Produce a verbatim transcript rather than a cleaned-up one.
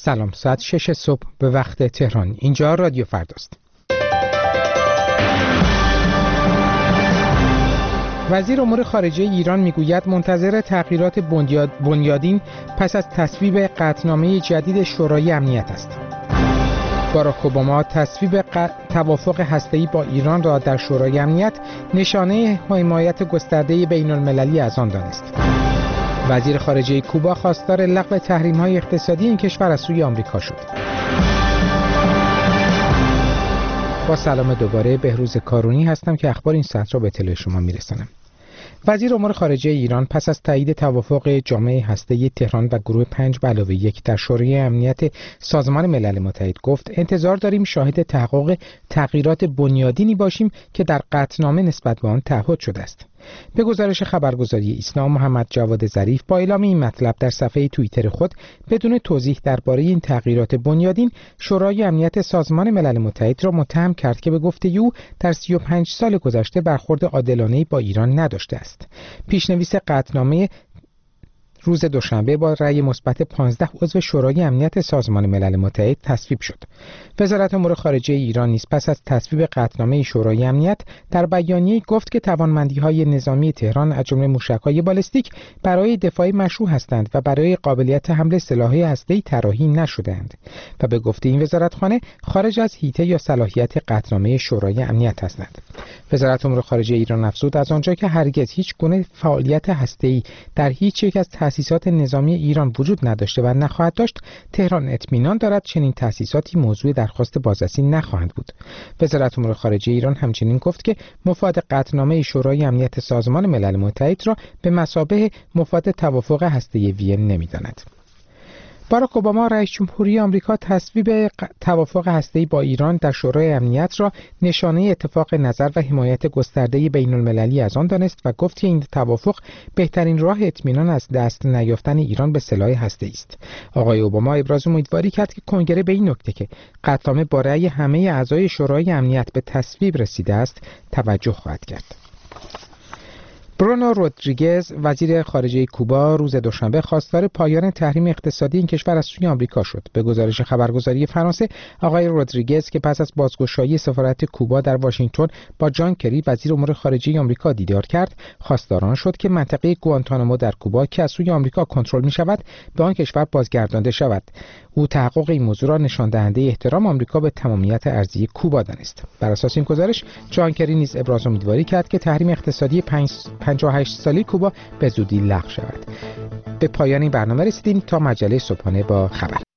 سلام، ساعت شش صبح به وقت تهران. اینجا رادیو فرداست. وزیر امور خارجه ایران میگوید منتظر تغییرات بنیادین پس از تصویب قطعنامه جدید شورای امنیت است. باراک اوباما تصویب توافق هسته‌ای با ایران را در شورای امنیت نشانه حمایت گسترده بین‌المللی از آن دانست. وزیر خارجه کوبا خواستار لغو تحریم‌های اقتصادی این کشور از سوی آمریکا شد. با سلام دوباره، بهروز کارونی هستم که اخبار این ساعت را به اطلاع شما میرسانم. وزیر امور خارجه ایران پس از تایید توافق جامعه هسته‌ای تهران و گروه پنج به علاوه یک در شورای امنیت سازمان ملل متحد گفت انتظار داریم شاهد تحقق تغییرات بنیادینی باشیم که در قطعنامه نسبت به آن تعهد شده است. به گزارش خبرگزاری ایسنا، محمد جواد ظریف با اعلام این مطلب در صفحه توییتر خود بدون توضیح درباره این تغییرات بنیادین شورای امنیت سازمان ملل متحد را متهم کرد که به گفته او در سی و پنج سال گذشته برخورد عادلانه‌ای با ایران نداشته است. پیشنویس قطعنامه روز دوشنبه با رأی مثبت پانزده عضو شورای امنیت سازمان ملل متحد تصویب شد. وزارت امور خارجه ایران نیز پس از تصویب قطعنامه شورای امنیت در بیانیه‌ای گفت که توانمندی‌های نظامی تهران از جمله موشک‌های بالستیک برای دفاع مشروع هستند و برای قابلیت حمل سلاح هسته‌ای طراحی نشده‌اند و به گفته این وزارتخانه خارج از حیطه یا صلاحیت قطعنامه شورای امنیت هستند. وزارت امور خارجه ایران افزود از آنجا که هرگز هیچ گونه فعالیت هسته‌ای در هیچ یک از تأسیسات نظامی ایران وجود نداشته و نخواهد داشت، تهران اطمینان دارد چنین تأسیساتی موضوع درخواست بازرسی نخواهند بود. وزارت امور خارجه ایران همچنین گفت که مفاد قطعنامه شورای امنیت سازمان ملل متحد را به مثابه مفاد توافق هسته‌ای وین نمی‌داند. باراک اوباما رئیس جمهوری آمریکا تصویب توافق هسته‌ای با ایران در شورای امنیت را نشانه اتفاق نظر و حمایت گسترده بین‌المللی از آن دانست و گفت که این توافق بهترین راه اطمینان از دست نیافتن ایران به سلاح هسته‌ای است. آقای اوباما ابراز امیدواری کرد که کنگره به این نکته که قطعنامه با رأی همه اعضای شورای امنیت به تصویب رسیده است توجه خواهد کرد. برونو رودریگز وزیر خارجه کوبا روز دوشنبه خواستار پایان تحریم اقتصادی این کشور از سوی آمریکا شد. به گزارش خبرگزاری فرانسه، آقای رودریگز که پس از بازگشایی سفارت کوبا در واشنگتن با جان کری وزیر امور خارجه آمریکا دیدار کرد، خواستار آن شد که منطقه گوانتانامو در کوبا که از سوی آمریکا کنترل می شود به آن کشور بازگردانده شود. او تحقق این موضوع را نشان دهنده احترام آمریکا به تمامیت ارضی کوبا دانست. بر اساس این گزارش، جان کری نیز ابراز امیدواری کرد که تحریم اقتصادی پنجاه و هشت ساله کوبا به زودی لغو شود. به پایان این برنامه رسیدیم. تا مجله صبحانه با خبر.